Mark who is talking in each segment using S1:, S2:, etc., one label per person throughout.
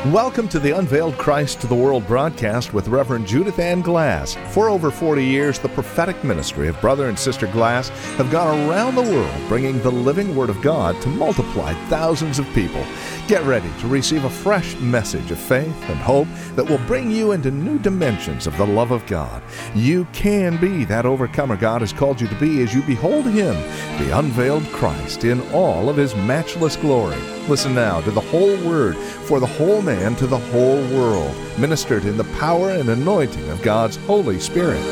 S1: Welcome to the Unveiled Christ to the World broadcast with Reverend Judith Ann Glass. For over 40 years, the prophetic ministry of Brother and Sister Glass have gone around the world bringing the living Word of God to multiply thousands of people. Get ready to receive a fresh message of faith and hope that will bring you into new dimensions of the love of God. You can be that overcomer God has called you to be as you behold Him, the unveiled Christ, in all of His matchless glory. Listen now to the whole Word for the whole man to the whole world, ministered in the power and anointing of God's Holy Spirit.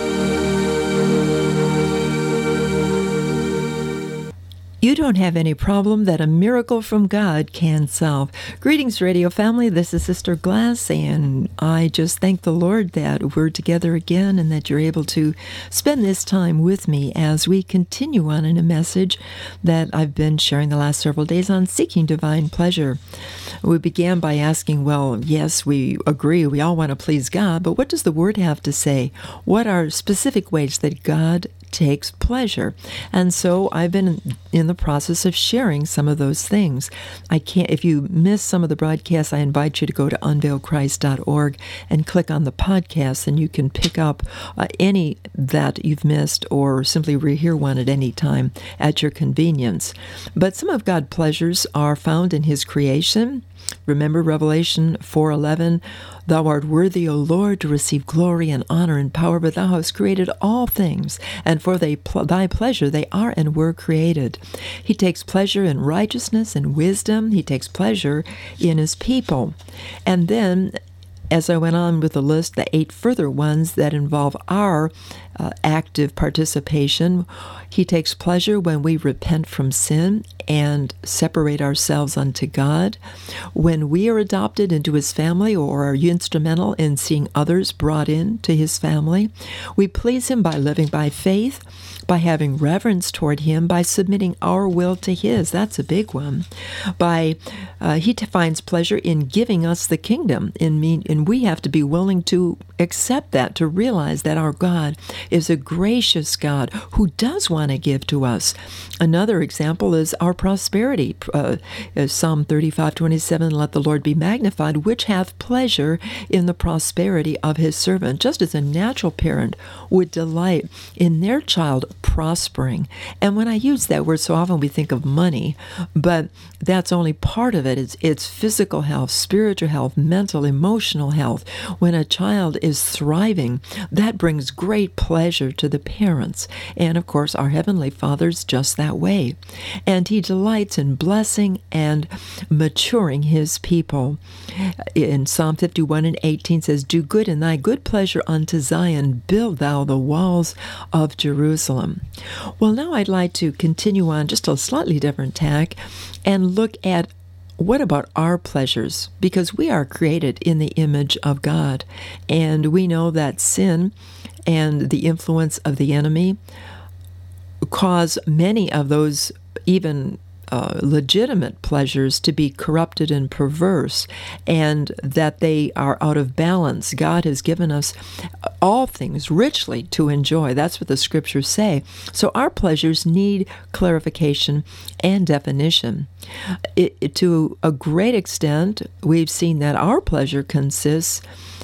S2: You don't have any problem that a miracle from God can solve. Greetings, radio family. This is Sister Glass, and I just thank the Lord that we're together again and that you're able to spend this time with me as we continue on in a message that I've been sharing the last several days on seeking divine pleasure. We began by asking, well, yes, we agree, we all want to please God, but what does the Word have to say? What are specific ways that God takes pleasure? And so I've been in the process of sharing some of those things. If you miss some of the broadcasts, I invite you to go to unveiledchrist.org and click on the podcast, and you can pick up any that you've missed or simply rehear one at any time at your convenience. But some of God's pleasures are found in His creation. Remember Revelation 4:11, "Thou art worthy, O Lord, to receive glory and honor and power, but Thou hast created all things, and for Thy pleasure they are and were created." He takes pleasure in righteousness and wisdom. He takes pleasure in His people. And then, as I went on with the list, the 8 further ones that involve our active participation, He takes pleasure when we repent from sin and separate ourselves unto God, when we are adopted into His family or are instrumental in seeing others brought in to His family. We please Him by living by faith, by having reverence toward Him, by submitting our will to His. That's a big one. He finds pleasure in giving us the kingdom, and we have to be willing to accept that, to realize that our God is a gracious God who does want to give to us. Another example is our prosperity. Psalm 35:27, "Let the Lord be magnified, which hath pleasure in the prosperity of His servant." Just as a natural parent would delight in their child prospering. And when I use that word, so often we think of money, but that's only part of it. It's physical health, spiritual health, mental, emotional health. When a child is thriving, that brings great pleasure to the parents. And of course, our Heavenly Father's just that way. And He delights in blessing and maturing His people. In Psalm 51:18 says, "Do good in Thy good pleasure unto Zion, build Thou the walls of Jerusalem." Well, now I'd like to continue on just a slightly different tack and look at what about our pleasures? Because we are created in the image of God, and we know that sin and the influence of the enemy cause many of those even legitimate pleasures to be corrupted and perverse, and that they are out of balance. God has given us all things richly to enjoy. That's what the Scriptures say. So our pleasures need clarification and definition. To a great extent, we've seen that our pleasure consists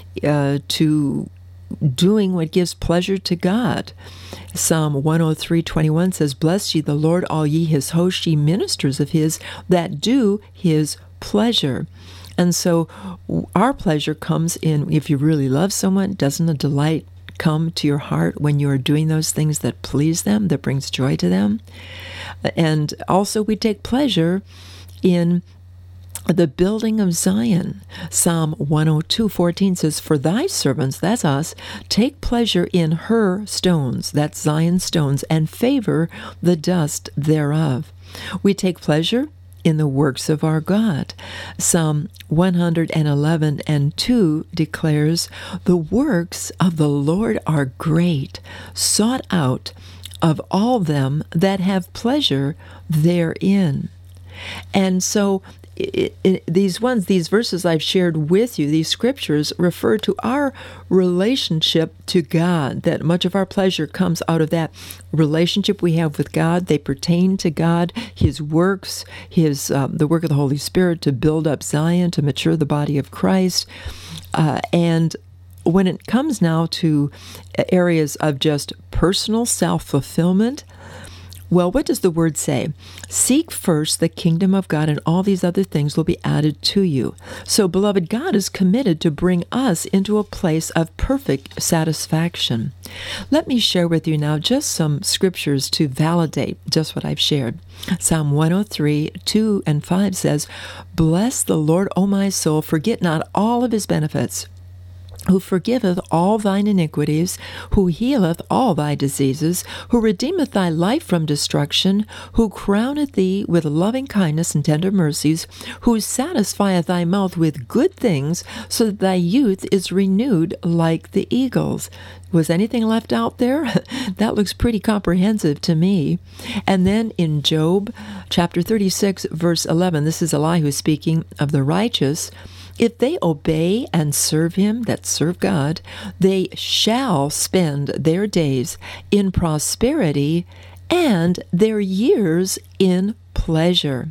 S2: to doing what gives pleasure to God. Psalm 103:21 says, "Bless ye the Lord, all ye His hosts, ye ministers of His, that do His pleasure." And so our pleasure comes in, if you really love someone, doesn't a delight come to your heart when you are doing those things that please them, that brings joy to them? And also we take pleasure in the building of Zion. Psalm 102:14 says, "For Thy servants," that's us, "take pleasure in her stones," that's Zion's stones, "and favor the dust thereof." We take pleasure in the works of our God. Psalm 111:2 declares, "The works of the Lord are great, sought out of all them that have pleasure therein." And so these verses I've shared with you, these scriptures refer to our relationship to God, that much of our pleasure comes out of that relationship we have with God. They pertain to God, His works, the work of the Holy Spirit to build up Zion, to mature the body of Christ. And when it comes now to areas of just personal self-fulfillment, well, what does the Word say? Seek first the kingdom of God, and all these other things will be added to you. So, beloved, God is committed to bring us into a place of perfect satisfaction. Let me share with you now just some scriptures to validate just what I've shared. Psalm 103, 2 and 5 says, "Bless the Lord, O my soul, forget not all of His benefits, who forgiveth all thine iniquities, who healeth all thy diseases, who redeemeth thy life from destruction, who crowneth thee with loving kindness and tender mercies, who satisfieth thy mouth with good things, so that thy youth is renewed like the eagles." Was anything left out there? That looks pretty comprehensive to me. And then in Job chapter 36, verse 11, this is Elihu speaking of the righteous. "If they obey and serve Him that serve God, they shall spend their days in prosperity and their years in pleasure."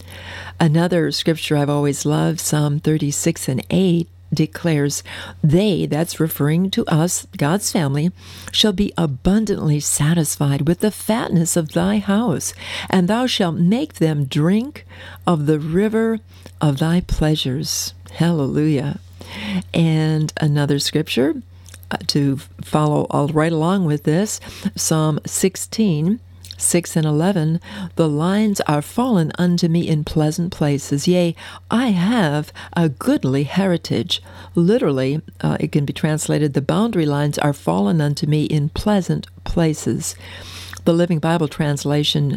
S2: Another scripture I've always loved, Psalm 36 and 8, declares, "They," that's referring to us, God's family, "shall be abundantly satisfied with the fatness of thy house, and thou shalt make them drink of the river of thy pleasures." Hallelujah. And another scripture to follow right along with this, Psalm 16, 6 and 11, "The lines are fallen unto me in pleasant places. Yea, I have a goodly heritage." Literally, it can be translated, "The boundary lines are fallen unto me in pleasant places." The Living Bible translation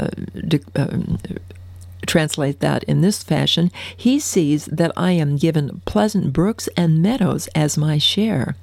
S2: translate that in this fashion: "He sees that I am given pleasant brooks and meadows as my share."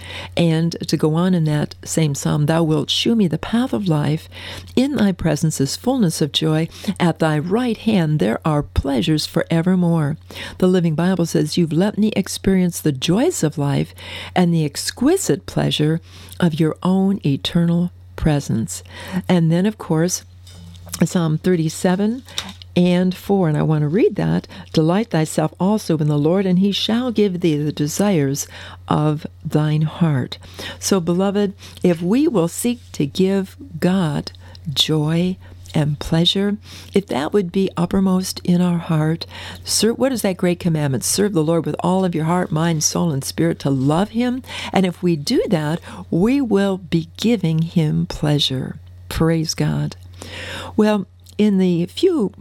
S2: And to go on in that same psalm, "Thou wilt shew me the path of life. In thy presence is fullness of joy. At thy right hand there are pleasures forevermore." The Living Bible says, "You've let me experience the joys of life and the exquisite pleasure of your own eternal presence." And then, of course, Psalm 37 and 4, and I want to read that. "Delight thyself also in the Lord, and He shall give thee the desires of thine heart." So, beloved, if we will seek to give God joy and pleasure, if that would be uppermost in our heart, what is that great commandment? Serve the Lord with all of your heart, mind, soul, and spirit, to love Him. And if we do that, we will be giving Him pleasure. Praise God. Well, in the few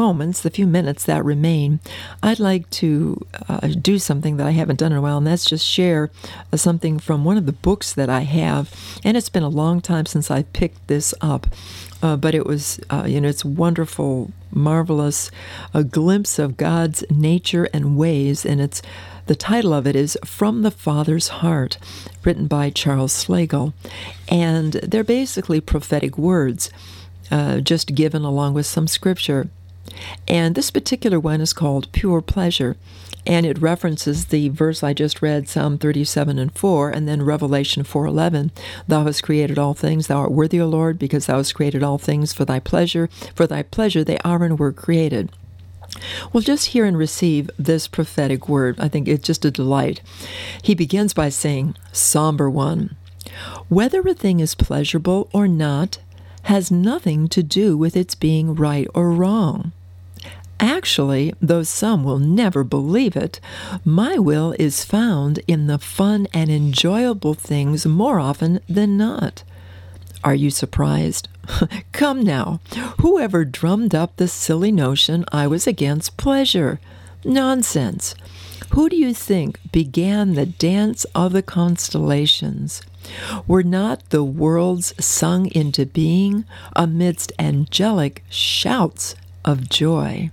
S2: minutes that remain, I'd like to do something that I haven't done in a while, and that's just share something from one of the books that I have. And it's been a long time since I picked this up, but it was, it's wonderful, marvelous, a glimpse of God's nature and ways, and the title of it is From the Father's Heart, written by Charles Slagle. And they're basically prophetic words, just given along with some scripture. And this particular one is called Pure Pleasure, and it references the verse I just read, Psalm 37 and 4, and then Revelation 4:11. "Thou hast created all things, thou art worthy, O Lord, because thou hast created all things for thy pleasure. For thy pleasure they are and were created." Well, just hear and receive this prophetic word. I think it's just a delight. He begins by saying, somber one, "Whether a thing is pleasurable or not has nothing to do with its being right or wrong. Actually, though some will never believe it, my will is found in the fun and enjoyable things more often than not. Are you surprised? Come now, whoever drummed up the silly notion I was against pleasure? Nonsense. Who do you think began the dance of the constellations? Were not the worlds sung into being amidst angelic shouts of joy?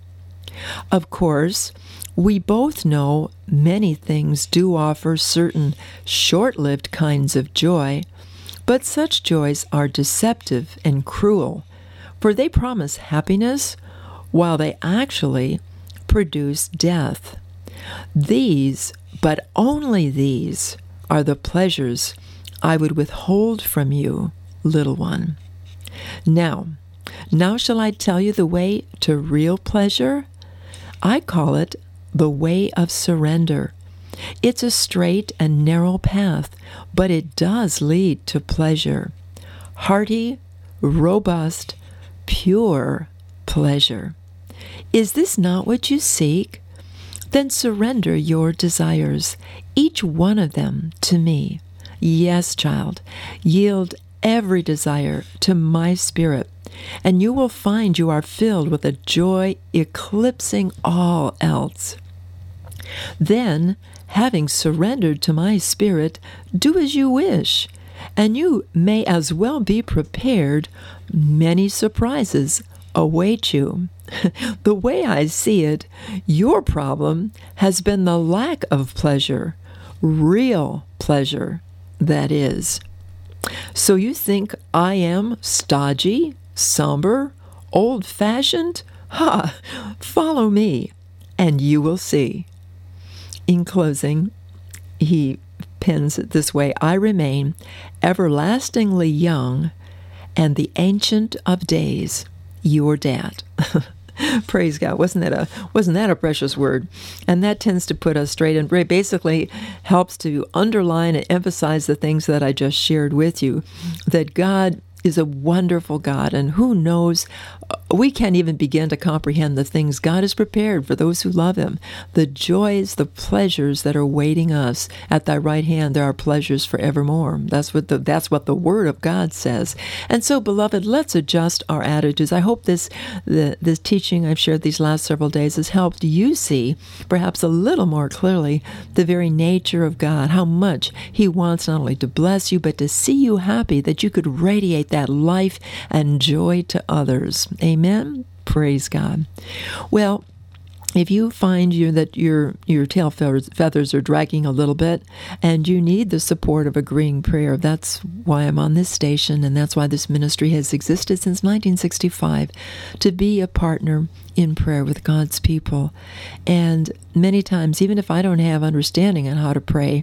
S2: Of course, we both know many things do offer certain short-lived kinds of joy, but such joys are deceptive and cruel, for they promise happiness while they actually produce death. These, but only these, are the pleasures I would withhold from you, little one. Now shall I tell you the way to real pleasure? I call it the way of surrender. It's a straight and narrow path, but it does lead to pleasure. Hearty, robust, pure pleasure. Is this not what you seek? Then surrender your desires, each one of them, to me. Yes, child, yield every desire to my Spirit, and you will find you are filled with a joy eclipsing all else. Then, having surrendered to my Spirit, do as you wish, and you may as well be prepared. Many surprises await you. The way I see it, your problem has been the lack of pleasure, real pleasure, that is. So you think I am stodgy, somber, old-fashioned? Ha! Follow me, and you will see. In closing, he pens it this way: I remain everlastingly young and the Ancient of Days, your dad. Praise God. Wasn't that a precious word? And that tends to put us straight, and basically helps to underline and emphasize the things that I just shared with you, that God is a wonderful God, and who knows, we can't even begin to comprehend the things God has prepared for those who love Him, the joys, the pleasures that are awaiting us. At thy right hand there are pleasures forevermore. That's what the Word of God says. And so, beloved, let's adjust our attitudes. I hope this teaching I've shared these last several days has helped you see, perhaps a little more clearly, the very nature of God, how much He wants not only to bless you, but to see you happy, that you could radiate that life and joy to others. Amen? Praise God. Well, if you find that your tail feathers are dragging a little bit and you need the support of agreeing prayer, that's why I'm on this station, and that's why this ministry has existed since 1965, to be a partner in prayer with God's people. And many times, even if I don't have understanding on how to pray,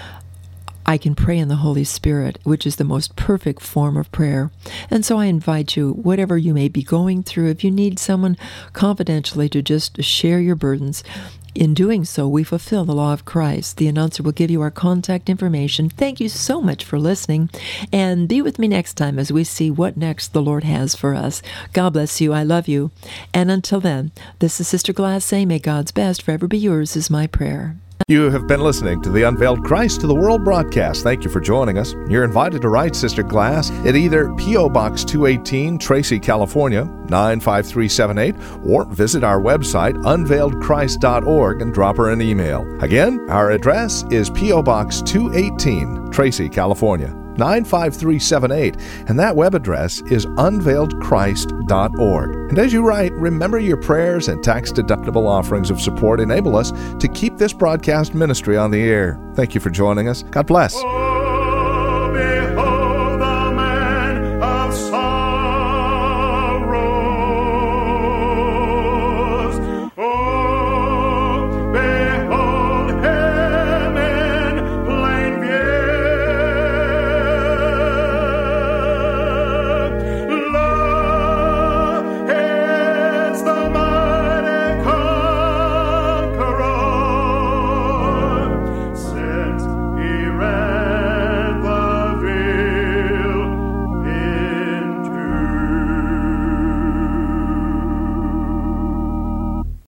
S2: I can pray in the Holy Spirit, which is the most perfect form of prayer. And so I invite you, whatever you may be going through, if you need someone confidentially to just share your burdens, in doing so, we fulfill the law of Christ. The announcer will give you our contact information. Thank you so much for listening, and be with me next time as we see what next the Lord has for us. God bless you. I love you. And until then, this is Sister Glass saying, may God's best forever be yours is my prayer.
S1: You have been listening to the Unveiled Christ to the World broadcast. Thank you for joining us. You're invited to write Sister Glass at either P.O. Box 218, Tracy, California, 95378, or visit our website, unveiledchrist.org, and drop her an email. Again, our address is P.O. Box 218, Tracy, California, 95378, and that web address is unveiledchrist.org. And as you write, remember your prayers and tax-deductible offerings of support enable us to keep this broadcast ministry on the air. Thank you for joining us. God bless.